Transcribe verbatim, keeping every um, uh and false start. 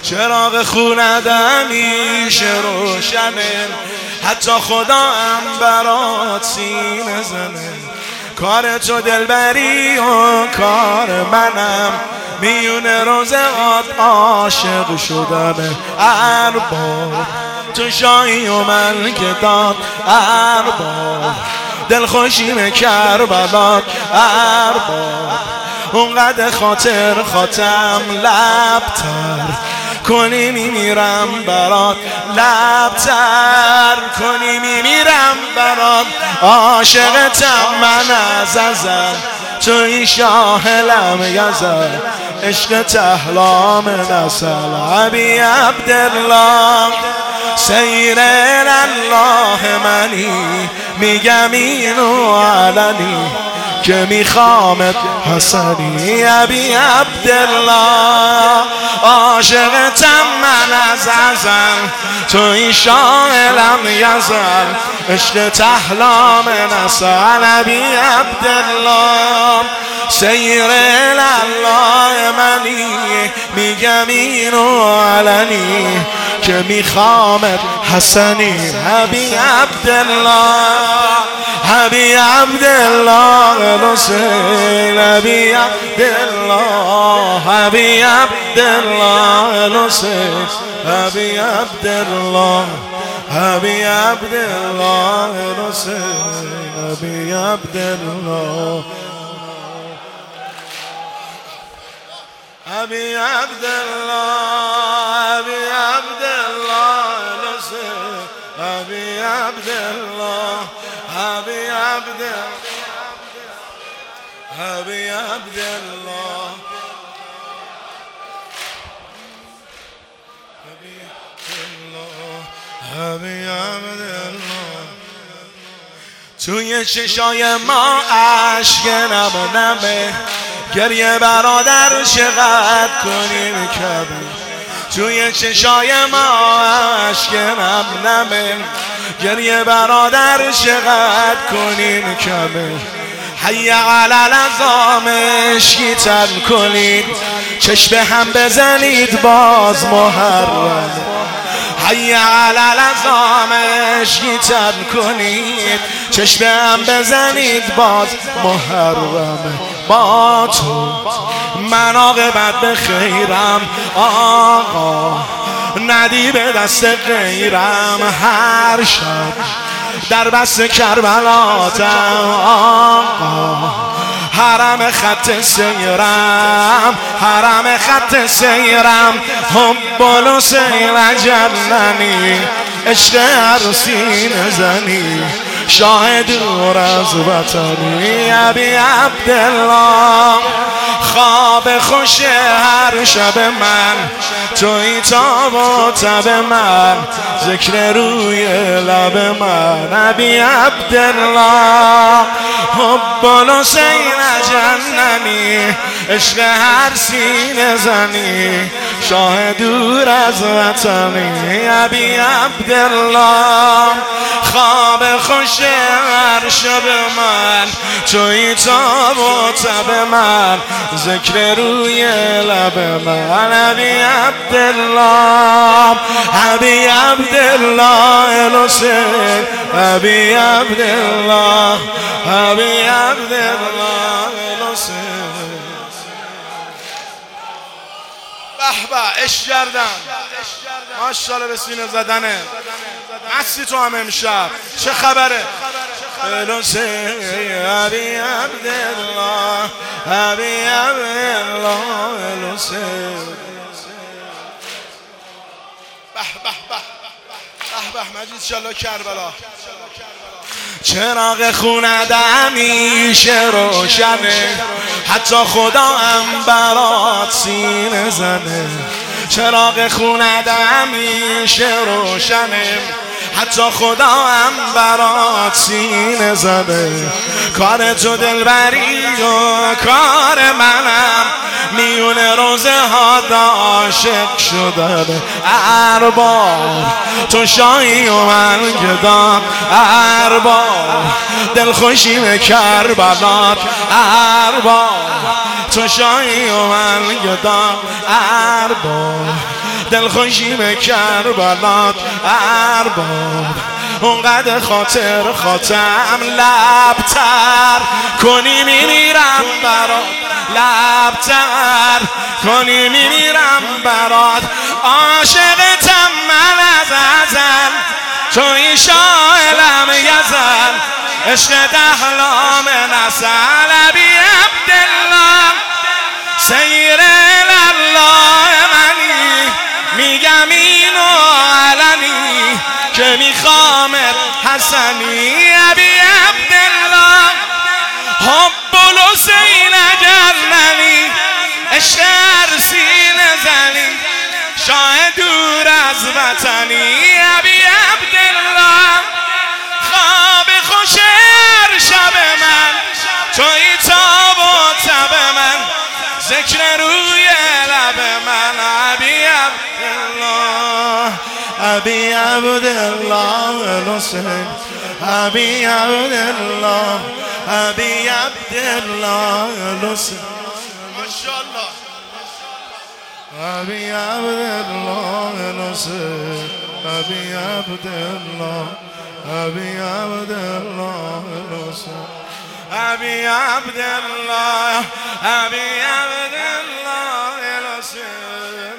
چراغ خونت همیشه روشنه، حتی خدا هم برات سینه زنه. کار تو دلبری و کار منم، میون روزات عاشق شدنه. ارباب تو شاهی و من که داد، ارباب دلخوشیم کربلات، ارباب اونقدر خاطر خاتم لبتر کنی میمیرم برات، لبتر کنی میمیرم برات. عاشقتم من از ازل، توی شاه لم یزل، عشق تحلام نسل. ابی عبدالله سیر الله منی، میگم اینو علنی که میخوامت حسنی. ابی عبدالله عاشقتم من از ازل، توی شاه لم یزل، عشق تحلام نسل. ابی عبدالله سیر الله منی، میگم اینو علنی که میخوامت حسنی. ابی عبدالله ابی عبدالله الحسین، ابی عبدالله ابی عبدالله الحسین، ابی عبدالله ابی عبدالله الحسین، ابی عبدالله ابی عبدالله ابی عبدالله الحسین، ابی عبدالله ابی عبدالله ابی عبدالله ابی عبدالله. توی چشای ما اشک نم نمه، گریه برادر چقدر کنیم کمه. توی چشای ما اشک نم نمه، گریه برادر چقدر کنیم کمه. حی علی العظام عشقی تن کنید، چشم هم بزنید باز محرم. حی علی العظام عشقی تن کنید، چشم هم بزنید باز محرم. با تو من عاقبت به خیرم، آقا ندی به دست غیرم. هر شب در بس کربلاتم، آقا حرم خط سیرم، حرم خط سیرم. حب الحسین جننی، عشق هر سینه زنی، شاه دور از وطنی. ابی عبدالله خواب خوش هر شب من، توی تاب و تب من، ذکر روی لب من. ابی عبدالله حب الحسین جننی، عشق هر سینه زنی، شاه دور از وطنی. ابی عبدالله خواب خوش هر شب من، توی تاب و تب من، ذکر روی لب من. ابی عبدالله ابی عبدالله الحسین، ابی عبدالله ابی عبدالله الحسین. به به عشق کردم، ماشاءالله به سینه زدنه. مستی تو هم امشب چه خبره؟ الحسین ابی عبدالله ابی عبدالله الحسین. به به به به به مجید شالله کربلا. چراغ خونت همیشه روشنه، حتی خدا هم برات سینه زنه. چراغ خونت همیشه روشنه، حتی خدا هم برات سینه زنه. کار تو دلبری و کار منم، میون روزه ها عاشق شدن. ارباب تو شاهی و من گدام، ارباب دلخوشیم کربلات، ارباب تو شاهی و من گدام، ارباب دلخوشی به کربلات ارباب اونقدر خاطر خاطم لبتر کنی میمیرم برات لبتر کنی میمیرم برات عاشقتم من از ازل توی شاعلم یزل عشق دهلام نسل ابی عبدالله سیر الله منی میگم اینو علنی که میخوامت حسنی ابی عبدالله حب الحسین اگر ننی عشق ارسینه زنی شاه دور از وطنی ابی عبدالله خواب خوش هر شب من توی تاب و تب من ذکر روی لب من ابی عبدالله ابی عبدالله الحسین ابی عبدالله ابی عبدالله الحسین ماشاءالله ابی عبدالله الحسین ابی عبدالله ابی عبدالله الحسین ابی عبدالله ابی عبدالله الحسین